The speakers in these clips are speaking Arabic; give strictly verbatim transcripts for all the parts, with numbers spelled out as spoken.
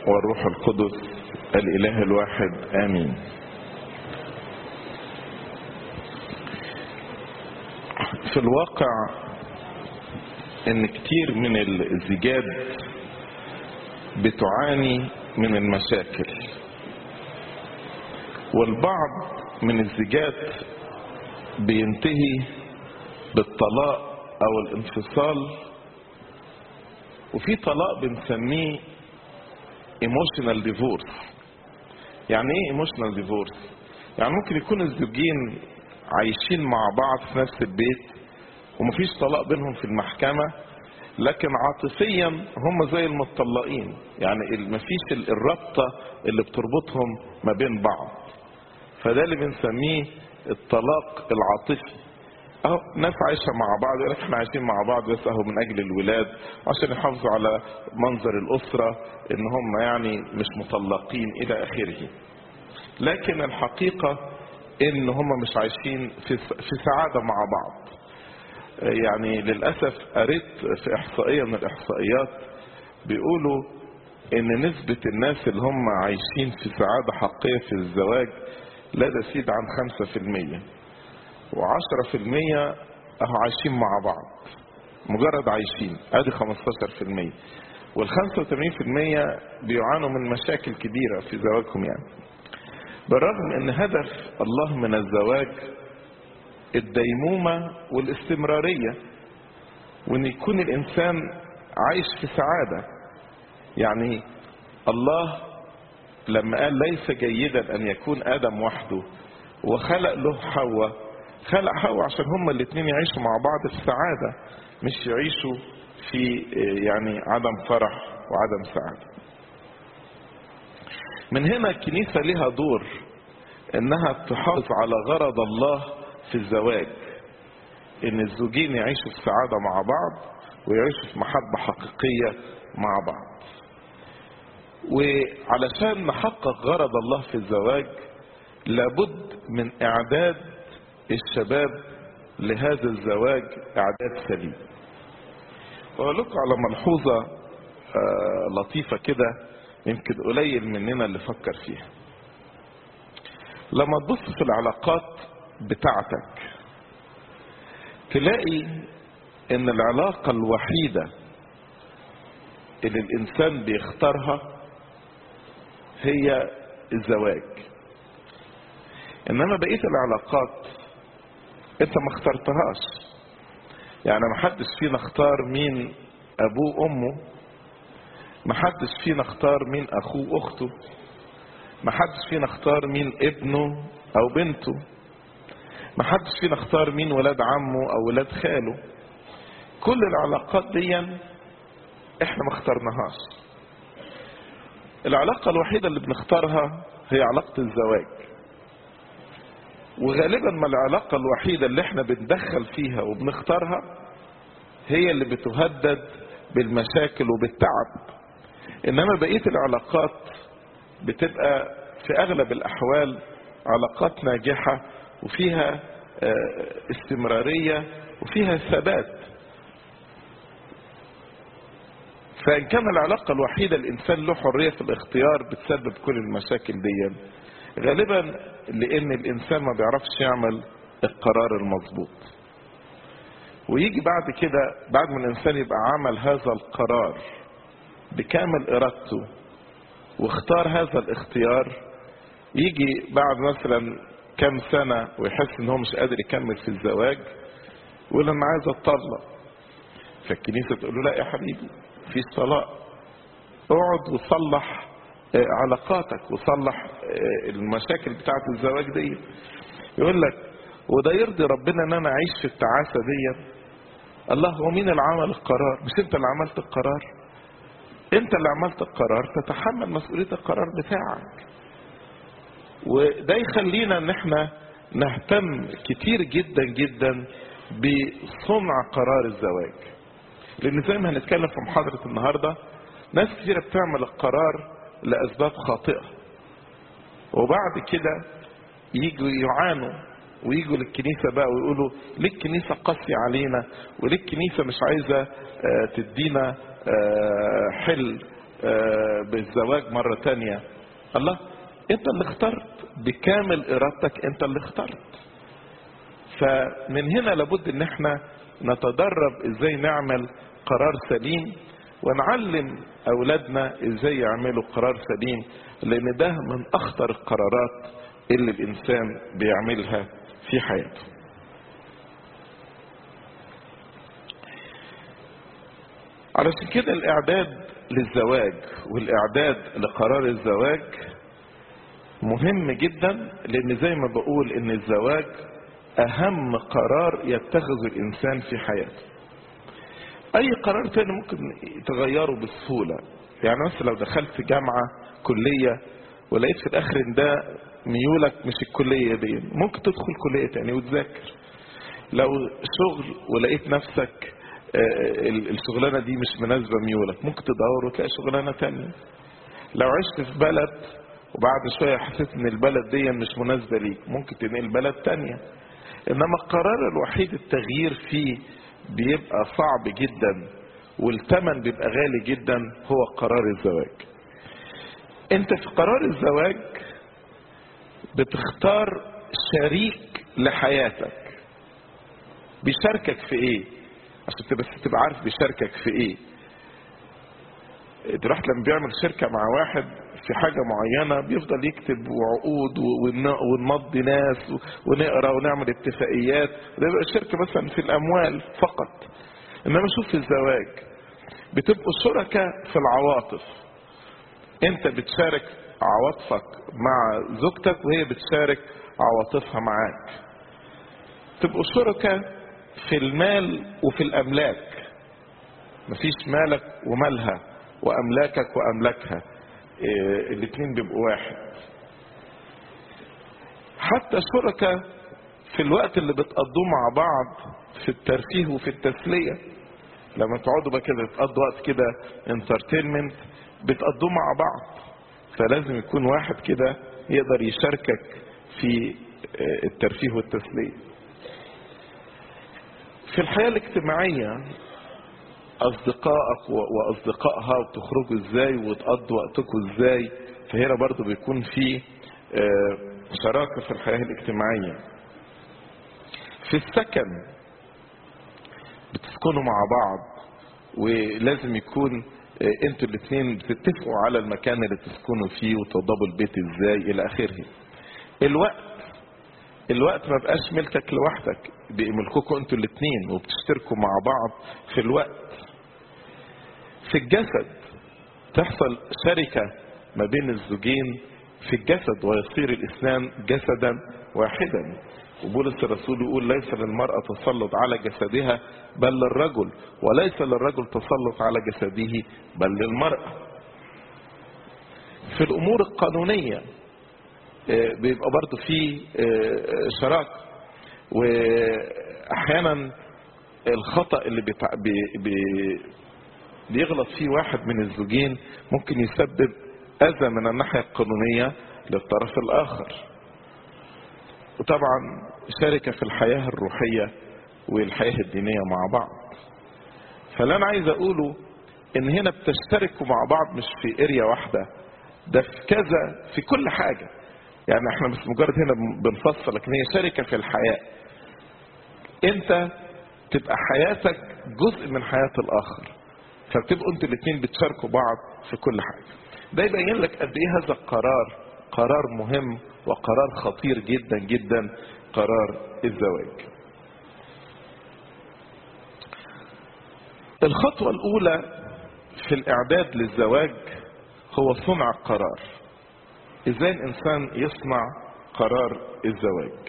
والروح القدس الإله الواحد آمين. في الواقع ان كتير من الزيجات بتعاني من المشاكل، والبعض من الزيجات بينتهي بالطلاق او الانفصال، وفي طلاق بنسميه emotional divorce. يعني ايه emotional divorce؟ يعني ممكن يكون الزوجين عايشين مع بعض في نفس البيت ومفيش طلاق بينهم في المحكمة، لكن عاطفيا هم زي المطلقين، يعني مفيش الرابطة اللي بتربطهم ما بين بعض. فده اللي بنسميه الطلاق العاطفي. اهو ناس عايشة مع بعض يقول لك احنا عايشين مع بعض بس اهو من اجل الولاد عشان يحافظوا على منظر الاسرة ان هم يعني مش مطلقين الى اخره. لكن الحقيقة ان هم مش عايشين في في سعادة مع بعض. يعني للأسف قريت في احصائية من الاحصائيات بيقولوا ان نسبة الناس اللي هم عايشين في سعادة حقيقية في الزواج لا تزيد عن خمسة في المية، وعشرة في المية اهو عايشين مع بعض مجرد عايشين، ادي خمستاشر في المية، والخمسة وثمانين في المية بيعانوا من مشاكل كبيرة في زواجهم. يعني بالرغم ان هدف الله من الزواج الديمومة والاستمرارية، وان يكون الانسان عايش في سعادة. يعني الله لما قال ليس جيدا ان يكون ادم وحده وخلق له حواء، خلق حواء عشان هما الاثنين يعيشوا مع بعض في سعادة، مش يعيشوا في يعني عدم فرح وعدم سعادة. من هنا الكنيسة لها دور انها تحافظ على غرض الله في الزواج، ان الزوجين يعيشوا في سعادة مع بعض ويعيشوا في محبة حقيقية مع بعض. وعلشان نحقق غرض الله في الزواج لابد من اعداد الشباب لهذا الزواج اعداد سليم. واقول لكم على ملحوظة لطيفة كده يمكن قليل مننا اللي فكر فيها. لما تبص في العلاقات بتاعتك تلاقي ان العلاقة الوحيدة اللي الانسان بيختارها هي الزواج، انما بقية العلاقات انت ما اخترتهاش. يعني ما حدش فينا اختار مين ابوه وامه، ما حدش فينا اختار مين اخوه واخته، ما حدش فينا اختار مين ابنه او بنته، ما حدش فينا اختار مين ولاد عمه او ولاد خاله. كل العلاقات دي احنا ما اخترناهاش. العلاقة الوحيدة اللي بنختارها هي علاقة الزواج، وغالبا ما العلاقة الوحيدة اللي احنا بندخل فيها وبنختارها هي اللي بتهدد بالمشاكل وبالتعب. انما بقية العلاقات بتبقى في اغلب الاحوال علاقات ناجحة وفيها استمرارية وفيها ثبات. فان كان العلاقة الوحيدة الانسان له حرية في الاختيار بتسبب كل المشاكل دي، غالبا لان الانسان ما بيعرفش يعمل القرار المظبوط. ويجي بعد كده بعد ما الانسان يبقى عمل هذا القرار بكامل ارادته واختار هذا الاختيار، يجي بعد مثلا كم سنة ويحس ان هو مش قادر يكمل في الزواج ويقول انا عايز اتطلق. فالكنيسة تقول له لا يا حبيبي فيش طلاق، اقعد وصلح علاقاتك وصلح المشاكل بتاعت الزواج دي. يقول لك وده يرضي ربنا ان انا اعيش في التعاسة دي؟ الله هو مين اللي عمل القرار؟ مش انت اللي عملت القرار؟ انت اللي عملت القرار تتحمل مسؤولية القرار بتاعك. وده يخلينا ان احنا نهتم كتير جدا جدا بصنع قرار الزواج. لان زي ما هنتكلم في محاضرة النهاردة ناس كتيرة بتعمل القرار لاسباب خاطئة، وبعد كده يجوا يعانوا ويجوا للكنيسة بقى ويقولوا ليه الكنيسة قاسية علينا، وليه الكنيسة مش عايزة تدينا حل بالزواج مرة تانية. الله، انت اللي اخترت بكامل ارادتك، انت اللي اخترت. فمن هنا لابد ان احنا نتدرب ازاي نعمل قرار سليم، ونعلم اولادنا ازاي يعملوا قرار سليم، لان ده من اخطر القرارات اللي الانسان بيعملها في حياته. علشان كده الاعداد للزواج والاعداد لقرار الزواج مهم جدا، لان زي ما بقول ان الزواج اهم قرار يتخذه الانسان في حياته. اي قرار تاني ممكن تغيره بسهولة. يعني مثلا لو دخلت جامعة كلية ولقيت في الاخر ان ده ميولك مش الكلية دي، ممكن تدخل كلية تاني وتذاكر. لو شغل ولقيت نفسك الشغلانة دي مش مناسبة ميولك، ممكن تدور وتلاقي شغلانة تانية. لو عشت في بلد وبعد شوية حسيت ان البلد دي مش مناسبة ليك، ممكن تنقل بلد تانية. انما القرار الوحيد التغيير فيه بيبقى صعب جدا والثمن بيبقى غالي جدا، هو قرار الزواج. انت في قرار الزواج بتختار شريك لحياتك بيشاركك في ايه، عشان بس تبقى عارف بيشاركك في ايه. الواحد لما بيعمل شركة مع واحد في حاجة معينة بيفضل يكتب وعقود ونمضي ناس ونقرأ ونعمل اتفاقيات، ده يبقى شركة مثلا في الأموال فقط. إنما شوف في الزواج بتبقوا شركاء في العواطف، أنت بتشارك عواطفك مع زوجتك وهي بتشارك عواطفها معاك. تبقوا شركاء في المال وفي الأملاك، مفيش مالك ومالها وأملاكك وأملاكها، إيه الاتنين بيبقوا واحد. حتى شركاء في الوقت اللي بتقضوه مع بعض في الترفيه وفي التسلية. لما تقعدوا بقى كده تقضوا وقت كده انترتينمنت بتقضوه مع بعض، فلازم يكون واحد كده يقدر يشاركك في الترفيه والتسلية. في الحياة الاجتماعية اصدقائك واصدقائها وتخرجوا ازاي وتقضوا وقتكم ازاي، فهنا برضو بيكون في شراكة في الحياة الاجتماعية. في السكن بتسكنوا مع بعض، ولازم يكون انتوا الاثنين بتتفقوا على المكان اللي تسكنوا فيه وتوضبوا البيت ازاي الى اخره. الوقت الوقت ما بقاش ملكك لوحدك، بملككم انتوا الاثنين وبتشتركوا مع بعض في الوقت. في الجسد تحصل شركة ما بين الزوجين في الجسد ويصير الاثنان جسدا واحدا. وبولس الرسول يقول ليس للمرأة تسلط على جسدها بل للرجل، وليس للرجل تسلط على جسده بل للمرأة. في الامور القانونية بيبقى برضو في شراكة، واحيانا الخطأ اللي بيتع... بي... بي... بيغلط فيه واحد من الزوجين ممكن يسبب اذى من الناحية القانونية للطرف الاخر. وطبعا شركة في الحياة الروحية والحياة الدينية مع بعض. فاللي انا عايز اقوله ان هنا بتشتركوا مع بعض مش في اريا واحدة، ده في كذا في كل حاجة. يعني احنا مش مجرد هنا بنفصل، لكن هي شركة في الحياة. انت تبقى حياتك جزء من حياة الاخر، فبتبقوا انتوا الاثنين بتشاركوا بعض في كل حاجة. ده يبين لك قد ايه هذا القرار قرار مهم وقرار خطير جدا جدا، قرار الزواج. الخطوة الاولى في الاعداد للزواج هو صنع القرار. ازاي الانسان يصنع قرار الزواج؟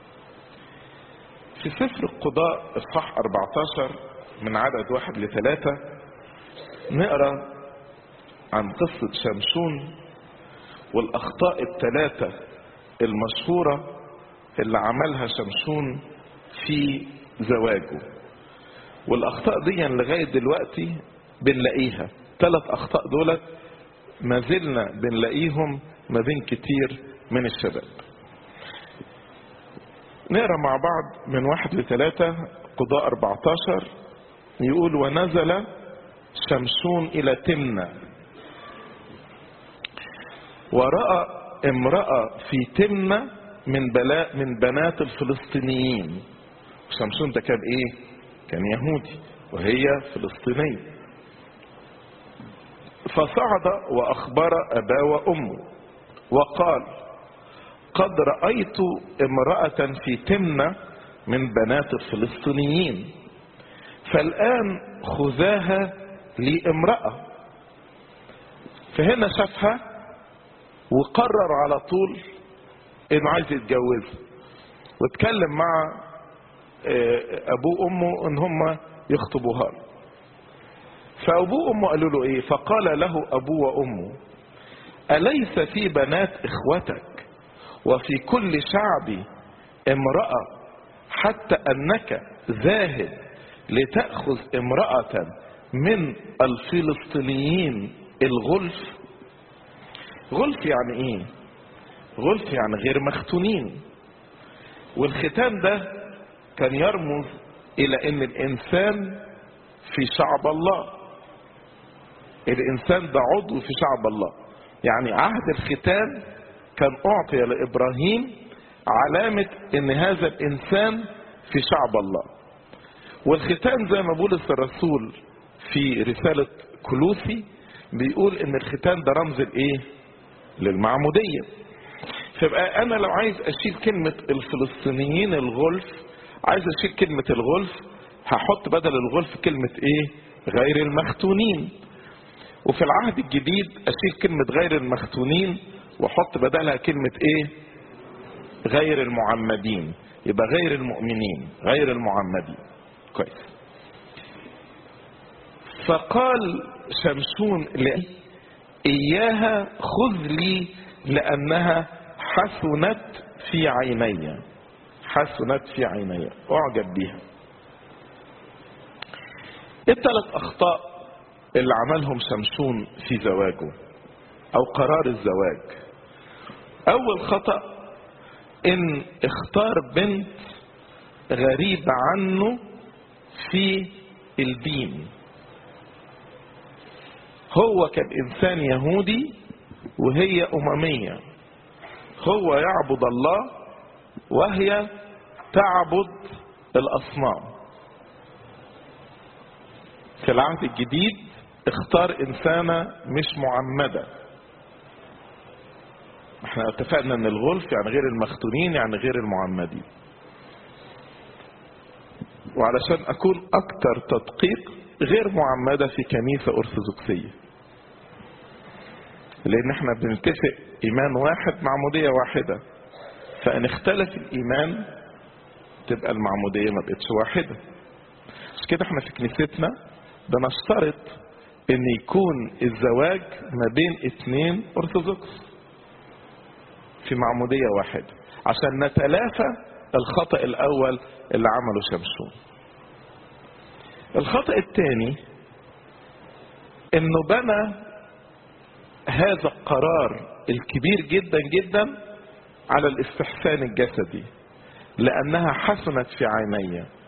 في سفر القضاء اصحاح أربعة عشر من عدد واحد لثلاثة نقرأ عن قصة شمشون والاخطاء الثلاثة المشهورة اللي عملها شمشون في زواجه. والاخطاء دي لغاية دلوقتي بنلاقيها، ثلاث اخطاء دولت ما زلنا بنلاقيهم ما بين كتير من الشباب. نقرأ مع بعض من واحد لثلاثة قضاء أربعة عشر. يقول ونزل شمشون إلى تمنى ورأى امرأة في تمنة من بلاء من بنات الفلسطينيين. شمشون ده كان ايه؟ كان يهودي وهي فلسطينية. فصعد واخبر اباه وامه وقال: قد رأيت امرأة في تمنة من بنات الفلسطينيين، فالآن خذاها لي امرأة. فهنا شافها وقرر على طول انه عايز يتجوزها، واتكلم مع ابوه وامه ان هم يخطبوها له. فابوه وامه قالوا له ايه؟ فقال له ابوه وامه: اليس في بنات اخوتك وفي كل شعبي امرأة حتى انك ذاهب لتأخذ امرأة من الفلسطينيين الغلف؟ غلف يعني ايه؟ غلف يعني غير مختونين. والختان ده كان يرمز الى ان الانسان في شعب الله. الانسان ده عضو في شعب الله. يعني عهد الختان كان اعطي لابراهيم علامة ان هذا الانسان في شعب الله. والختان زي ما بولس الرسول في رسالة كولوسي بيقول ان الختان ده رمز الايه؟ للمعمودية. فبقى انا لو عايز اشيل كلمة الفلسطينيين الغلف، عايز اشيل كلمة الغلف، هحط بدل الغلف كلمة ايه؟ غير المختونين. وفي العهد الجديد اشيل كلمة غير المختونين واحط بدلها كلمة ايه؟ غير المعمدين. يبقى غير المؤمنين، غير المعمدين. كويس. فقال شمشون لي: اياها خذ لي لانها حسنت في عيني. حسنت في عيني، اعجب بها. الثلاث اخطاء اللي عملهم شمشون في زواجه او قرار الزواج. اول خطأ ان اختار بنت غريبة عنه في الدين. هو كان انسان يهودي وهي اممية. هو يعبد الله وهي تعبد الاصنام. في العهد الجديد اختار انسانة مش معمدة. احنا اتفقنا ان الغلف يعني غير المختونين، يعني غير المعمدين. وعلشان اكون اكتر تدقيق، غير معمدة في كنيسة ارثوذكسية، لان احنا بنتفق ايمان واحد معمودية واحدة. فان اختلف الايمان تبقى المعمودية ما بقتش واحدة. مش كده احنا في كنيستنا بنشترط ان يكون الزواج ما بين اتنين ارثوذكس في معمودية واحدة، عشان نتلافى الخطأ الاول اللي عمله شمشون. الخطأ الثاني انه بنى هذا القرار الكبير جدا جدا على الاستحسان الجسدي، لانها حسنت في عيني.